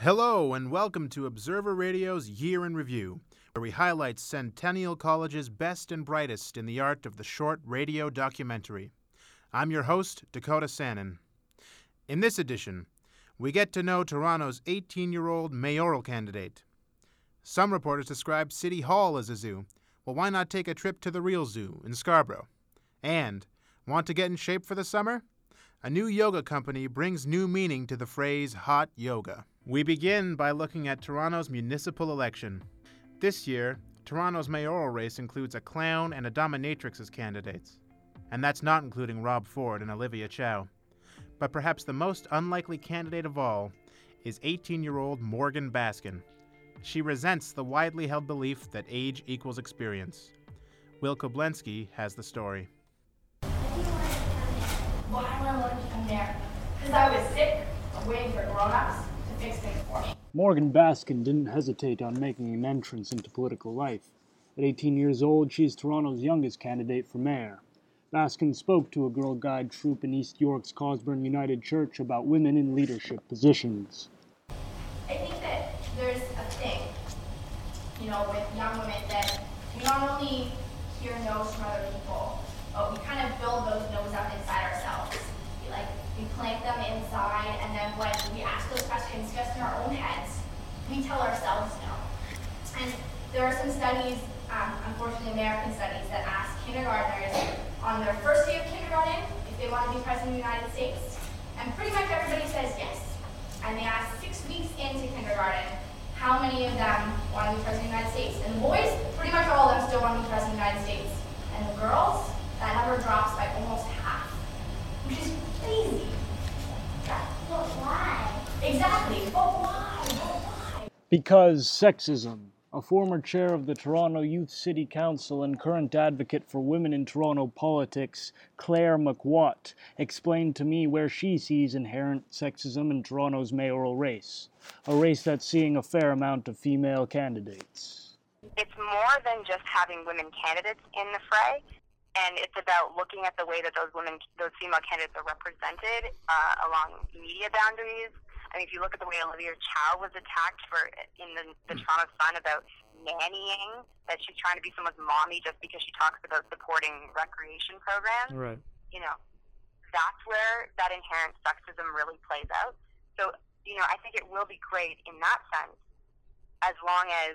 Hello and welcome to Observer Radio's Year in Review, where we highlight Centennial College's best and brightest in the art of the short radio documentary. I'm your host, Dakota Sannon. In this edition, we get to know Toronto's 18-year-old mayoral candidate. Some reporters describe City Hall as a zoo. Well, why not take a trip to the real zoo in Scarborough? And, want to get in shape for the summer? A new yoga company brings new meaning to the phrase hot yoga. We begin by looking at Toronto's municipal election. This year, Toronto's mayoral race includes a clown and a dominatrix as candidates. And that's not including Rob Ford and Olivia Chow. But perhaps the most unlikely candidate of all is 18-year-old Morgan Baskin. She resents the widely held belief that age equals experience. Will Koblenski has the story. Why am I looking from there? Because I was sick of waiting for grown-ups to fix things for me. Morgan Baskin didn't hesitate on making an entrance into political life. At 18 years old, she's Toronto's youngest candidate for mayor. Baskin spoke to a Girl Guide troupe in East York's Cosburn United Church about women in leadership positions. I think that there's a thing, with young women that we not only hear no's from other people, but we kind of build those no's up inside ourselves. We plant them inside, and then when we ask those questions just in our own heads, we tell ourselves no. And there are some studies, unfortunately American studies, that ask kindergartners on their first day of kindergarten if they want to be president of the United States. And pretty much everybody says yes. And they ask 6 weeks into kindergarten how many of them want to be president of the United States. And the boys, pretty much all of them still want to be president of the United States. And the girls, that number drops by almost half, which is crazy. But why? Exactly, but why? Because sexism. A former chair of the Toronto Youth City Council and current advocate for women in Toronto politics, Claire McWatt, explained to me where she sees inherent sexism in Toronto's mayoral race, a race that's seeing a fair amount of female candidates. It's more than just having women candidates in the fray, and it's about looking at the way that those female candidates are represented along media boundaries. I mean, if you look at the way Olivia Chow was attacked in the Toronto Sun about nannying, that she's trying to be someone's mommy just because she talks about supporting recreation programs. Right. That's where that inherent sexism really plays out. So, I think it will be great in that sense, as long as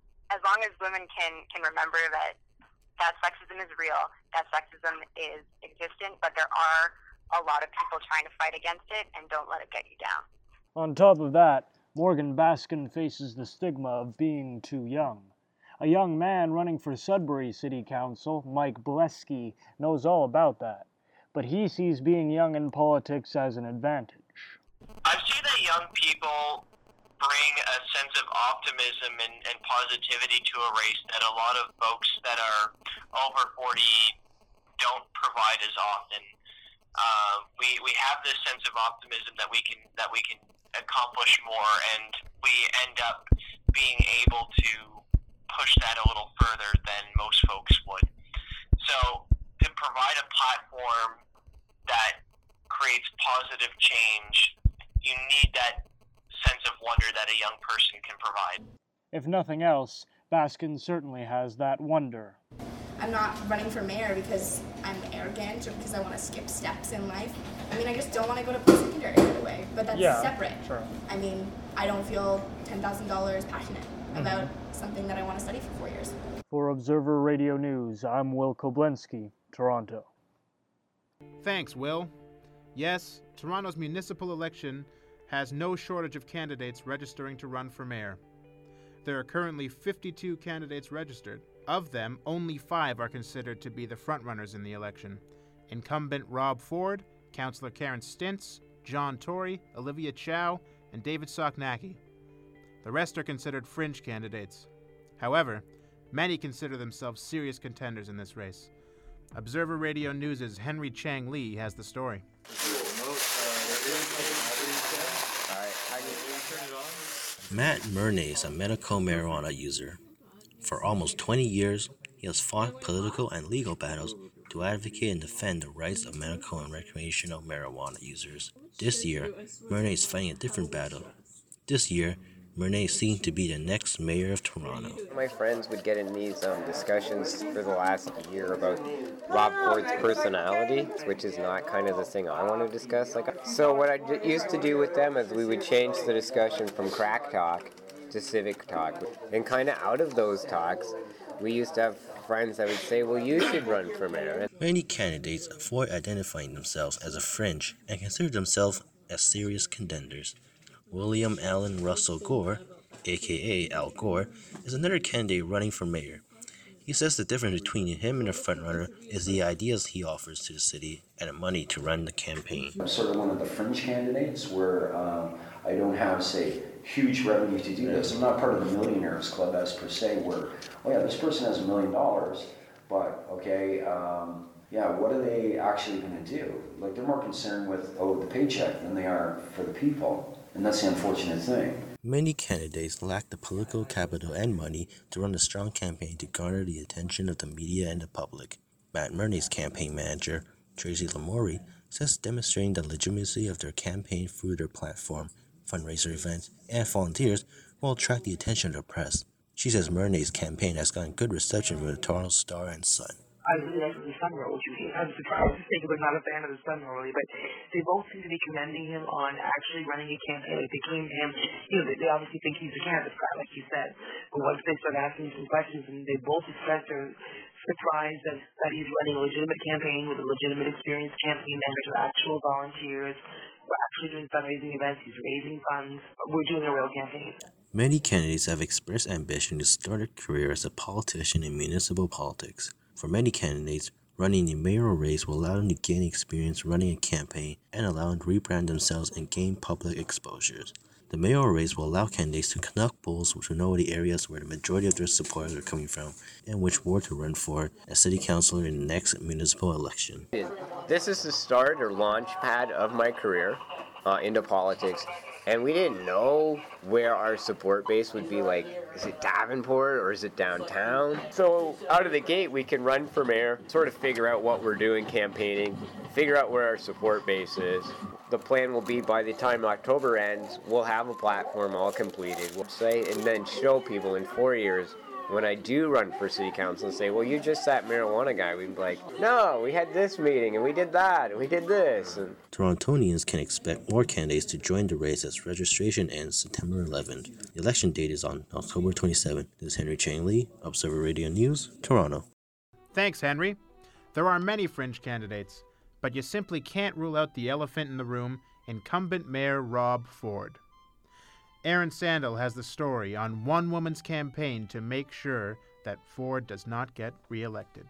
women can remember that sexism is real, that sexism is existent, but there are a lot of people trying to fight against it, and don't let it get you down. On top of that, Morgan Baskin faces the stigma of being too young. A young man running for Sudbury City Council, Mike Blesky, knows all about that, but he sees being young in politics as an advantage. I see that young people bring a sense of optimism and positivity to a race that a lot of folks that are over 40 don't provide as often. We have this sense of optimism that we can accomplish more, and we end up being able to push that a little further than most folks would. So to provide a platform that creates positive change, you need that sense of wonder that a young person can provide. If nothing else, Baskin certainly has that wonder. I'm not running for mayor because I'm arrogant or because I want to skip steps in life. I just don't want to go to post-secondary right away, but that's separate. Sure. I don't feel $10,000 passionate about something that I want to study for 4 years. For Observer Radio News, I'm Will Koblenski, Toronto. Thanks, Will. Yes, Toronto's municipal election has no shortage of candidates registering to run for mayor. There are currently 52 candidates registered. Of them, only 5 are considered to be the frontrunners in the election: incumbent Rob Ford, Councillor Karen Stintz, John Tory, Olivia Chow, and David Soknacki. The rest are considered fringe candidates. However, many consider themselves serious contenders in this race. Observer Radio News' Henry Chang Lee has the story. Matt Murnay is a medical marijuana user. For almost 20 years, he has fought political and legal battles to advocate and defend the rights of medical and recreational marijuana users. This year, Murnay is fighting a different battle. This year, Murnay is seen to be the next mayor of Toronto. My friends would get in these discussions for the last year about Rob Ford's personality, which is not kind of the thing I want to discuss. So what I used to do with them is we would change the discussion from crack talk to civic talk. And kind of out of those talks, we used to have friends that would say, well, you should run for mayor. Many candidates avoid identifying themselves as a fringe and consider themselves as serious contenders. William Allen Russell Gore, aka Al Gore, is another candidate running for mayor. He says the difference between him and a frontrunner is the ideas he offers to the city and the money to run the campaign. I'm sort of one of the fringe candidates where I don't have, say, huge revenue to do this. I'm not part of the millionaires club as per se where, oh yeah, this person has $1 million, but okay, what are they actually going to do? Like, they're more concerned with, the paycheck than they are for the people. And that's the unfortunate thing. Many candidates lack the political capital and money to run a strong campaign to garner the attention of the media and the public. Matt Murnay's campaign manager, Tracy Lamourie, says demonstrating the legitimacy of their campaign through their platform, fundraiser events, and volunteers will attract the attention of the press. She says Murnay's campaign has gotten good reception from the Toronto Star and Sun. I really like the Sun Roll, which I'm surprised to say because I'm not a fan of the Sun Roll, really, but they both seem to be commending him on actually running a campaign. Like, they came to him, they obviously think he's a cannabis guy, like you said, but once they start asking him some questions, and they both expressed their surprise that he's running a legitimate campaign with a legitimate experienced campaign manager, actual volunteers. We're actually doing fundraising events, he's raising funds, we're doing a real campaign. Many candidates have expressed ambition to start a career as a politician in municipal politics. For many candidates, running the mayoral race will allow them to gain experience running a campaign and allow them to rebrand themselves and gain public exposures. The mayoral race will allow candidates to conduct polls to know the areas where the majority of their supporters are coming from and which ward to run for as city councilor in the next municipal election. This is the start or launch pad of my career into politics. And we didn't know where our support base would be. Like, is it Davenport or is it downtown? So out of the gate, we can run for mayor, sort of figure out what we're doing campaigning, figure out where our support base is. The plan will be by the time October ends, we'll have a platform all completed, we'll say, and then show people in 4 years when I do run for city council and say, well, you just that marijuana guy, we'd be like, no, we had this meeting and we did that and we did this. Torontonians can expect more candidates to join the race as registration ends September 11th. The election date is on October 27th. This is Henry Chang Lee, Observer Radio News, Toronto. Thanks, Henry. There are many fringe candidates, but you simply can't rule out the elephant in the room, incumbent Mayor Rob Ford. Aaron Sandel has the story on one woman's campaign to make sure that Ford does not get reelected.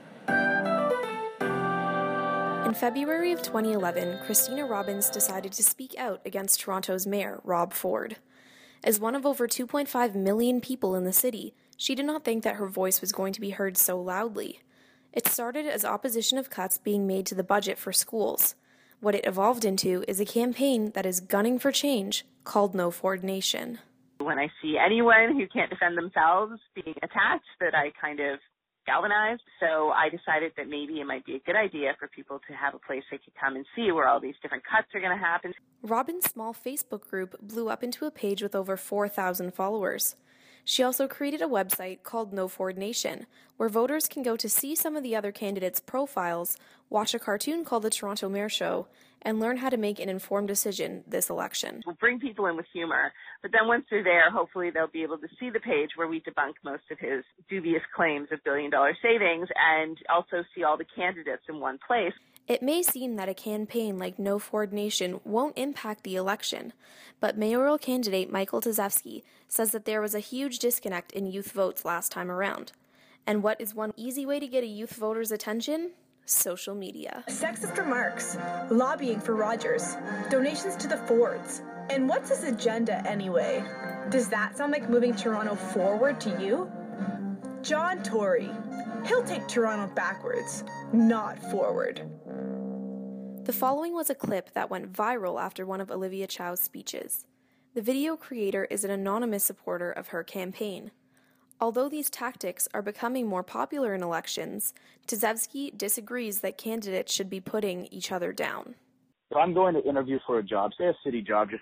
In February of 2011, Christina Robbins decided to speak out against Toronto's mayor, Rob Ford. As one of over 2.5 million people in the city, she did not think that her voice was going to be heard so loudly. It started as opposition of cuts being made to the budget for schools. What it evolved into is a campaign that is gunning for change, called No Ford Nation. When I see anyone who can't defend themselves being attacked, that I kind of galvanize. So I decided that maybe it might be a good idea for people to have a place they could come and see where all these different cuts are going to happen. Robin's small Facebook group blew up into a page with over 4,000 followers. She also created a website called No Ford Nation, where voters can go to see some of the other candidates' profiles, watch a cartoon called The Toronto Mayor Show, and learn how to make an informed decision this election. We'll bring people in with humor, but then once they're there, hopefully they'll be able to see the page where we debunk most of his dubious claims of billion-dollar savings and also see all the candidates in one place. It may seem that a campaign like No Ford Nation won't impact the election, but mayoral candidate Michael Tazewski says that there was a huge disconnect in youth votes last time around. And what is one easy way to get a youth voter's attention? Social media. Sexist remarks, lobbying for Rogers, donations to the Fords. And what's his agenda anyway? Does that sound like moving Toronto forward to you? John Tory. He'll take Toronto backwards, not forward. The following was a clip that went viral after one of Olivia Chow's speeches. The video creator is an anonymous supporter of her campaign. Although these tactics are becoming more popular in elections, Tazewski disagrees that candidates should be putting each other down. So I'm going to interview for a job, say a city job, just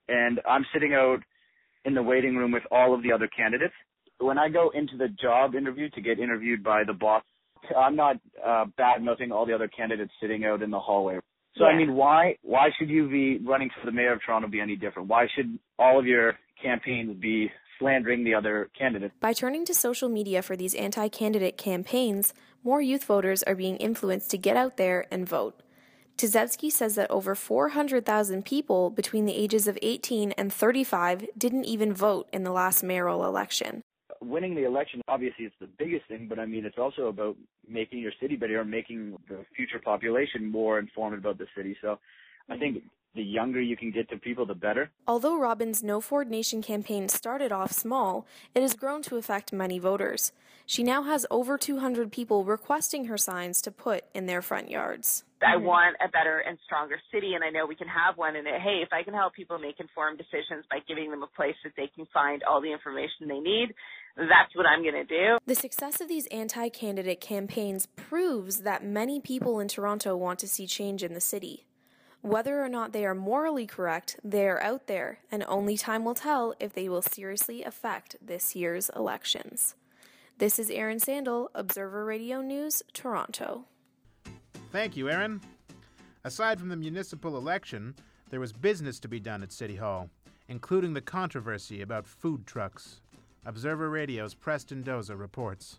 and I'm sitting out in the waiting room with all of the other candidates. When I go into the job interview to get interviewed by the boss, I'm not bad-mouthing all the other candidates sitting out in the hallway. So, I mean, why should you be running for the mayor of Toronto be any different? Why should all of your campaigns be slandering the other candidates? By turning to social media for these anti-candidate campaigns, more youth voters are being influenced to get out there and vote. Tizevsky says that over 400,000 people between the ages of 18 and 35 didn't even vote in the last mayoral election. Winning the election, obviously, is the biggest thing, but I mean, it's also about making your city better, or making the future population more informed about the city. So I think the younger you can get to people, the better. Although Robin's No Ford Nation campaign started off small, it has grown to affect many voters. She now has over 200 people requesting her signs to put in their front yards. I want a better and stronger city, and I know we can have one. And hey, if I can help people make informed decisions by giving them a place that they can find all the information they need, that's what I'm going to do. The success of these anti-candidate campaigns proves that many people in Toronto want to see change in the city. Whether or not they are morally correct, they are out there, and only time will tell if they will seriously affect this year's elections. This is Erin Sandel, Observer Radio News, Toronto. Thank you, Erin. Aside from the municipal election, there was business to be done at City Hall, including the controversy about food trucks. Observer Radio's Preston Doza reports.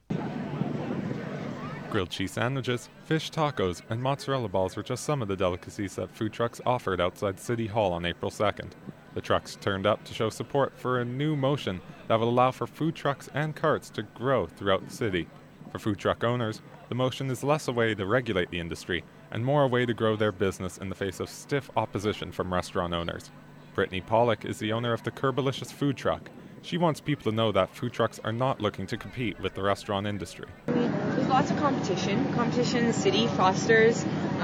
Grilled cheese sandwiches, fish tacos, and mozzarella balls were just some of the delicacies that food trucks offered outside City Hall on April 2nd. The trucks turned up to show support for a new motion that will allow for food trucks and carts to grow throughout the city. For food truck owners, the motion is less a way to regulate the industry and more a way to grow their business in the face of stiff opposition from restaurant owners. Brittany Pollock is the owner of the Curbalicious food truck. She wants people to know that food trucks are not looking to compete with the restaurant industry. There's lots of competition. Competition in the city fosters,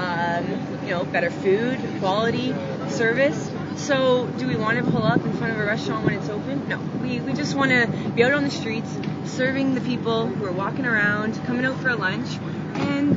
better food, quality, service. So do we want to pull up in front of a restaurant when it's open? No. We just want to be out on the streets, serving the people who are walking around, coming out for a lunch. And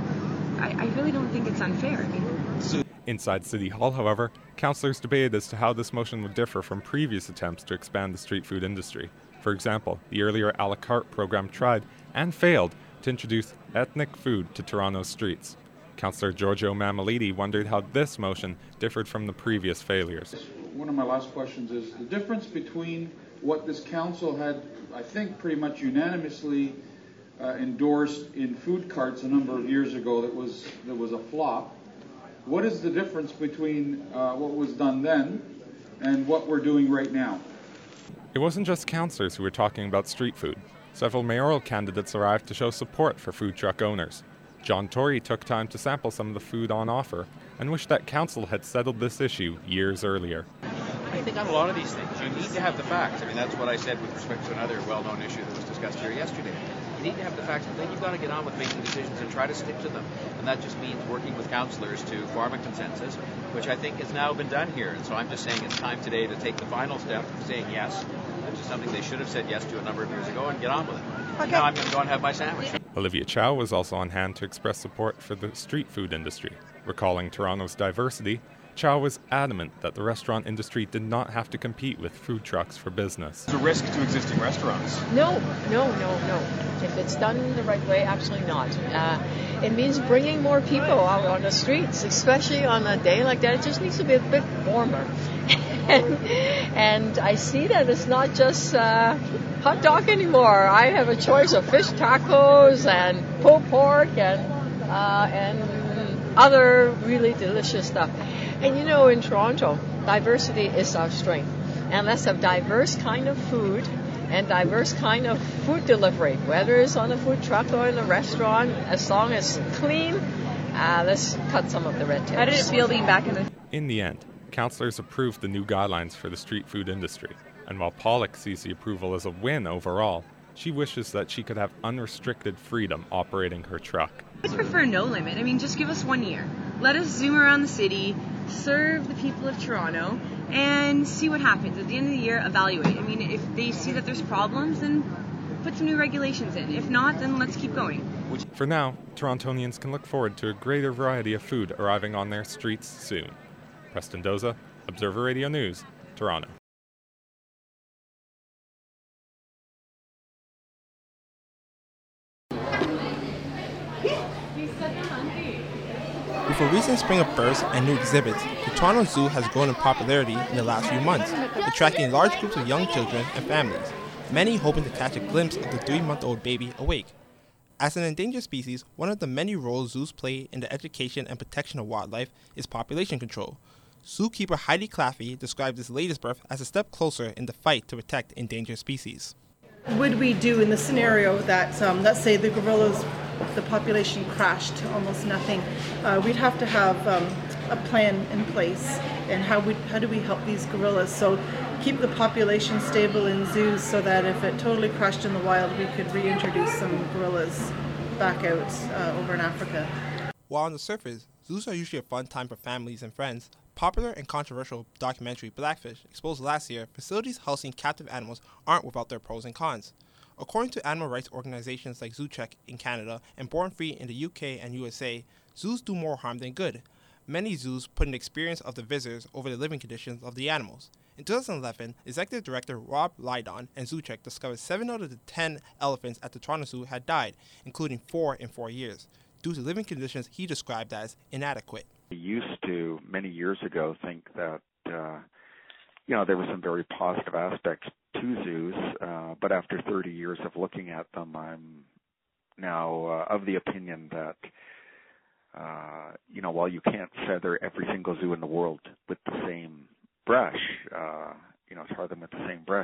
I really don't think it's unfair. Inside City Hall, however, councillors debated as to how this motion would differ from previous attempts to expand the street food industry. For example, the earlier a la carte program tried, and failed, to introduce ethnic food to Toronto's streets. Councillor Giorgio Mammoliti wondered how this motion differed from the previous failures. One of my last questions is the difference between what this council had, I think, pretty much unanimously endorsed in food carts a number of years ago that was a flop. What is the difference between what was done then and what we're doing right now? It wasn't just councillors who were talking about street food. Several mayoral candidates arrived to show support for food truck owners. John Tory took time to sample some of the food on offer and wished that council had settled this issue years earlier. I think on a lot of these things, you need to have the facts. I mean, that's what I said with respect to another well-known issue that was discussed here yesterday. You need to have the facts, but then you've got to get on with making decisions and try to stick to them. And that just means working with councillors to form a consensus, which I think has now been done here. And so I'm just saying it's time today to take the final step, saying yes, which is something they should have said yes to a number of years ago, and get on with it. Okay. Now I'm going to go and have my sandwich. Olivia Chow was also on hand to express support for the street food industry. Recalling Toronto's diversity, Chow was adamant that the restaurant industry did not have to compete with food trucks for business. It's a risk to existing restaurants. No. If it's done the right way, absolutely not. It means bringing more people out on the streets, especially on a day like that. It just needs to be a bit warmer. and I see that it's not just hot dog anymore. I have a choice of fish tacos and pulled pork and other really delicious stuff. And in Toronto, diversity is our strength. And let's have diverse kind of food and diverse kind of food delivery, whether it's on a food truck or in a restaurant, as long as it's clean. Let's cut some of the red tape. How did it feel being back In the end, councillors approved the new guidelines for the street food industry. And while Pollock sees the approval as a win overall, she wishes that she could have unrestricted freedom operating her truck. I prefer no limit. I mean, just give us 1 year. Let us zoom around the city, serve the people of Toronto, and see what happens. At the end of the year, evaluate. I mean, if they see that there's problems, then put some new regulations in. If not, then let's keep going. For now, Torontonians can look forward to a greater variety of food arriving on their streets soon. Preston Doza, Observer Radio News, Toronto. With a recent spring of births and new exhibits, the Toronto Zoo has grown in popularity in the last few months, attracting large groups of young children and families, many hoping to catch a glimpse of the 3-month-old baby awake. As an endangered species, one of the many roles zoos play in the education and protection of wildlife is population control. Zookeeper Heidi Claffey described this latest birth as a step closer in the fight to protect endangered species. What would we do in the scenario that, let's say the gorillas, the population crashed to almost nothing? We'd have to have a plan in place, and how do we help these gorillas? So keep the population stable in zoos so that if it totally crashed in the wild, we could reintroduce some gorillas back out over in Africa. While on the surface, zoos are usually a fun time for families and friends, popular and controversial documentary Blackfish, exposed last year, facilities housing captive animals aren't without their pros and cons. According to animal rights organizations like ZooCheck in Canada and Born Free in the UK and USA, zoos do more harm than good. Many zoos put an experience of the visitors over the living conditions of the animals. In 2011, Executive Director Rob Lydon and ZooCheck discovered 7 out of the 10 elephants at the Toronto Zoo had died, including 4 in 4 years, due to living conditions he described as inadequate. We used to, many years ago, think that there were some very positive aspects to zoos, but after 30 years of looking at them, I'm now of the opinion that while you can't feather every single zoo in the world with the same brush, tar them with the same brush,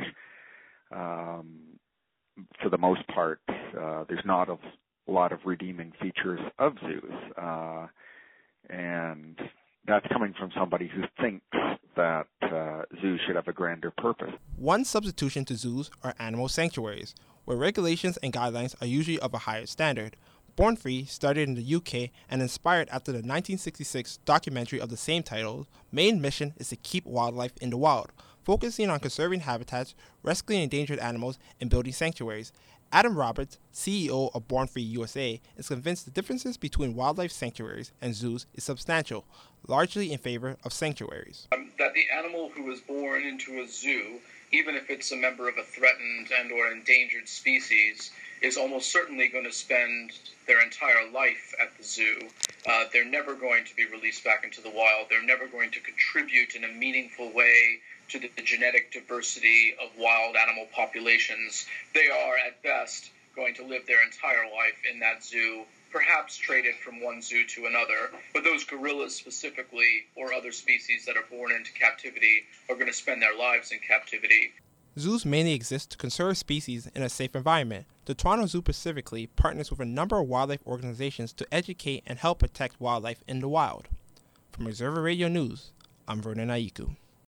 for the most part, there's not a lot of redeeming features of zoos. And that's coming from somebody who thinks that zoos should have a grander purpose. One substitution to zoos are animal sanctuaries, where regulations and guidelines are usually of a higher standard. Born Free started in the UK and inspired after the 1966 documentary of the same title. Main mission is to keep wildlife in the wild, focusing on conserving habitats, rescuing endangered animals, and building sanctuaries. Adam Roberts, CEO of Born Free USA, is convinced the differences between wildlife sanctuaries and zoos is substantial, largely in favor of sanctuaries. That the animal who is born into a zoo, even if it's a member of a threatened and or endangered species, is almost certainly going to spend their entire life at the zoo. They're never going to be released back into the wild. They're never going to contribute in a meaningful way to the genetic diversity of wild animal populations. They are, at best, going to live their entire life in that zoo, perhaps traded from one zoo to another. But those gorillas specifically, or other species that are born into captivity, are going to spend their lives in captivity. Zoos mainly exist to conserve species in a safe environment. The Toronto Zoo specifically partners with a number of wildlife organizations to educate and help protect wildlife in the wild. From Observer Radio News, I'm Vernon Aiku.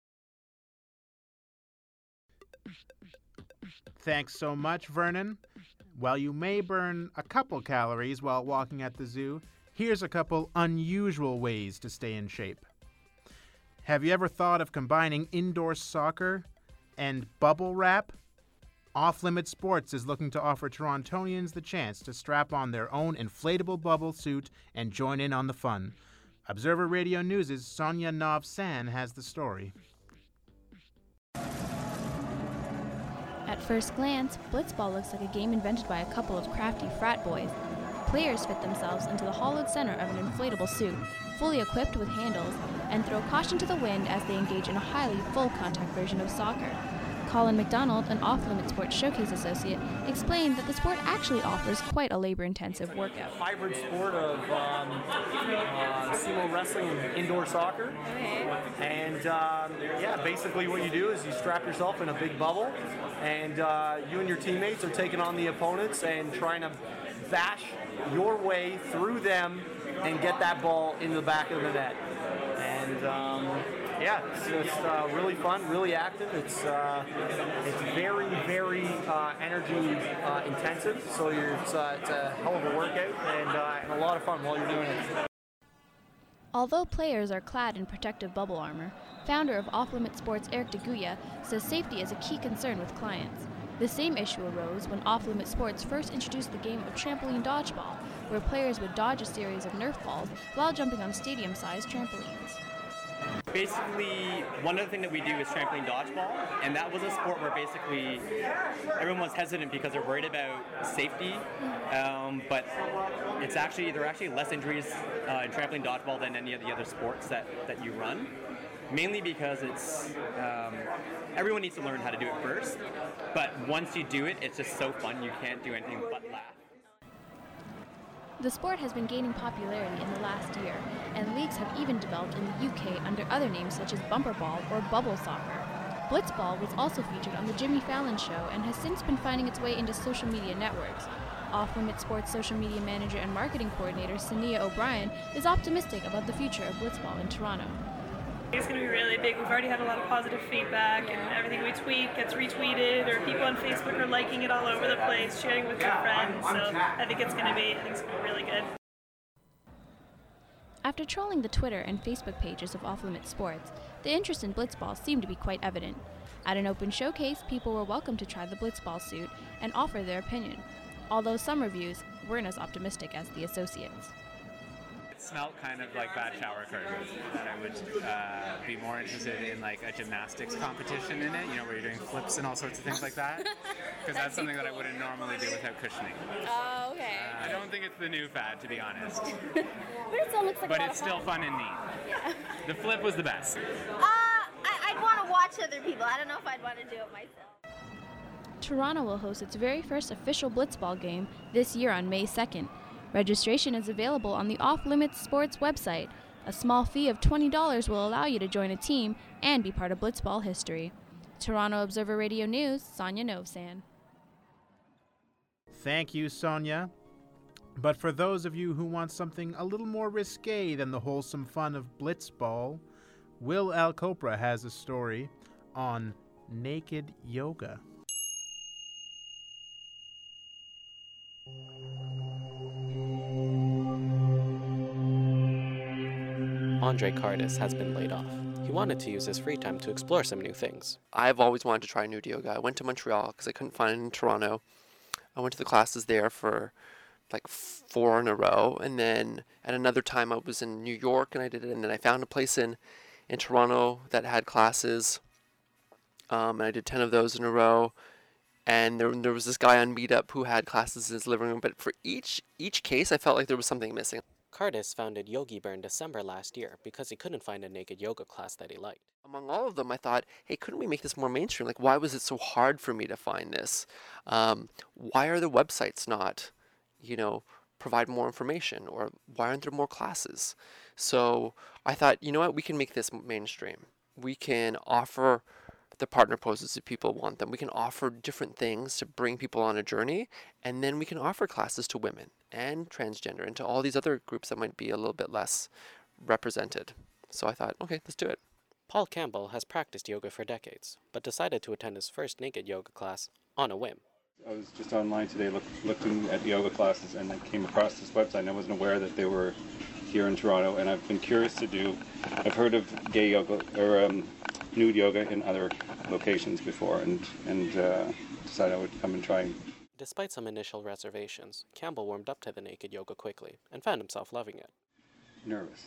Thanks so much, Vernon. While you may burn a couple calories while walking at the zoo, here's a couple unusual ways to stay in shape. Have you ever thought of combining indoor soccer and bubble wrap? Off Limit Sports is looking to offer Torontonians the chance to strap on their own inflatable bubble suit and join in on the fun. Observer Radio News' Sonia Nov-San has the story. At first glance, Blitzball looks like a game invented by a couple of crafty frat boys. Players fit themselves into the hollowed center of an inflatable suit, fully equipped with handles, and throw caution to the wind as they engage in a highly full-contact version of soccer. Colin McDonald, an Off-Limit Sports Showcase associate, explained that the sport actually offers quite a labor-intensive workout. Hybrid sport of sumo wrestling and indoor soccer. And basically what you do is you strap yourself in a big bubble, and you and your teammates are taking on the opponents and trying to bash your way through them and get that ball in the back of the net. And it's really fun, really active. It's very, very energy intensive. So it's a hell of a workout and a lot of fun while you're doing it. Although players are clad in protective bubble armor, founder of Off-Limit Sports Eric DeGuya says safety is a key concern with clients. The same issue arose when Off-Limit Sports first introduced the game of trampoline dodgeball, where players would dodge a series of Nerf balls while jumping on stadium-sized trampolines. Basically, one other thing that we do is trampoline dodgeball, and that was a sport where basically everyone was hesitant because they're worried about safety, but there are actually less injuries in trampoline dodgeball than any of the other sports that you run, mainly because it's everyone needs to learn how to do it first, but once you do it, it's just so fun, you can't do anything but laugh. The sport has been gaining popularity in the last year, and leagues have even developed in the UK under other names such as bumper ball or bubble soccer. Blitzball was also featured on the Jimmy Fallon Show and has since been finding its way into social media networks. Off-Limits Sports social media manager and marketing coordinator Sania O'Brien is optimistic about the future of blitzball in Toronto. It's going to be really big. We've already had a lot of positive feedback, and everything we tweet gets retweeted, or people on Facebook are liking it all over the place, sharing with their friends. So I think it's going to be really good. After trolling the Twitter and Facebook pages of Off-Limits Sports, the interest in blitzball seemed to be quite evident. At an open showcase, people were welcome to try the blitzball suit and offer their opinion, although some reviews weren't as optimistic as the associates. It smelled kind of like bad shower curtains, and I would be more interested in like a gymnastics competition in it, where you're doing flips and all sorts of things like that, because that's something that I wouldn't normally do without cushioning. Oh, okay. I don't think it's the new fad, to be honest. But it still looks like But a lot it's of still fun and neat. Yeah. The flip was the best. I'd want to watch other people. I don't know if I'd want to do it myself. Toronto will host its very first official blitzball game this year on May 2nd. Registration is available on the Off-Limits Sports website. A small fee of $20 will allow you to join a team and be part of blitzball history. Toronto Observer Radio News, Sonia Novsan. Thank you, Sonia. But for those of you who want something a little more risque than the wholesome fun of blitzball, Will Alcopra has a story on naked yoga. Andre Cardis has been laid off. He wanted to use his free time to explore some new things. I've always wanted to try nude yoga. I went to Montreal because I couldn't find it in Toronto. I went to the classes there for like 4 in a row, and then at another time I was in New York and I did it, and then I found a place in Toronto that had classes, and I did 10 of those in a row. And there was this guy on Meetup who had classes in his living room, but for each case I felt like there was something missing. Cardis founded Yogi Bear in December last year because he couldn't find a naked yoga class that he liked. Among all of them, I thought, hey, couldn't we make this more mainstream? Like, why was it so hard for me to find this? Why are the websites not, provide more information? Or why aren't there more classes? So I thought, you know what, we can make this mainstream. We can offer the partner poses if people want them. We can offer different things to bring people on a journey, and then we can offer classes to women and transgender and to all these other groups that might be a little bit less represented. So I thought, okay, let's do it. Paul Campbell has practiced yoga for decades, but decided to attend his first naked yoga class on a whim. I was just online today looking at yoga classes, and I came across this website, and I wasn't aware that they were here in Toronto, and I've been curious I've heard of gay yoga, or nude yoga in other locations before, and decided I would come and try. Despite some initial reservations, Campbell warmed up to the naked yoga quickly and found himself loving it. Nervous.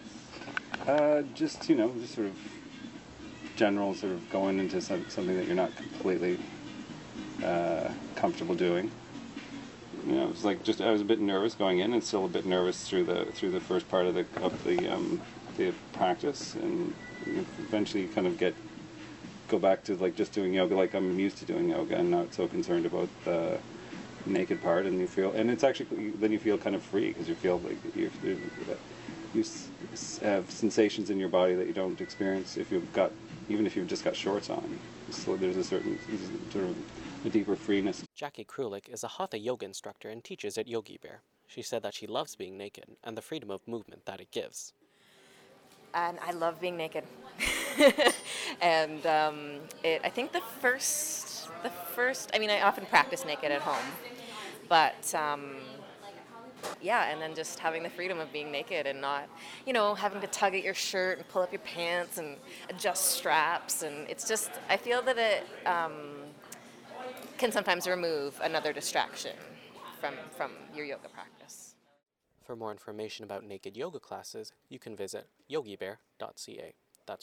Just sort of general, sort of going into something that you're not completely comfortable doing. It was like I was a bit nervous going in, and still a bit nervous through the first part of the practice, and eventually you kind of go back to like just doing yoga like I'm used to doing yoga, and not so concerned about the naked part, and it's actually then you feel kind of free because you feel like you have sensations in your body that you don't experience even if you've just got shorts on. So there's a certain sort of a deeper freeness. Jackie Krulik is a Hatha yoga instructor and teaches at Yogi Bear. She said that she loves being naked and the freedom of movement that it gives. And I love being naked. And I think the first, I often practice naked at home, but and then just having the freedom of being naked and not, having to tug at your shirt and pull up your pants and adjust straps, and it's just, I feel that it can sometimes remove another distraction from your yoga practice. For more information about naked yoga classes, you can visit yogibear.ca. That's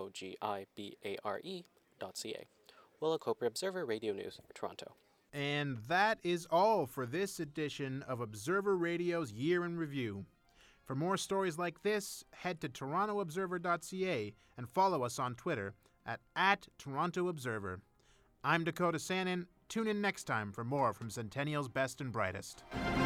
YOGIBARE.ca. Willa Coper, Observer Radio News, Toronto. And that is all for this edition of Observer Radio's Year in Review. For more stories like this, head to torontoobserver.ca and follow us on Twitter at @TorontoObserver. I'm Dakota Sanin. Tune in next time for more from Centennial's Best and Brightest.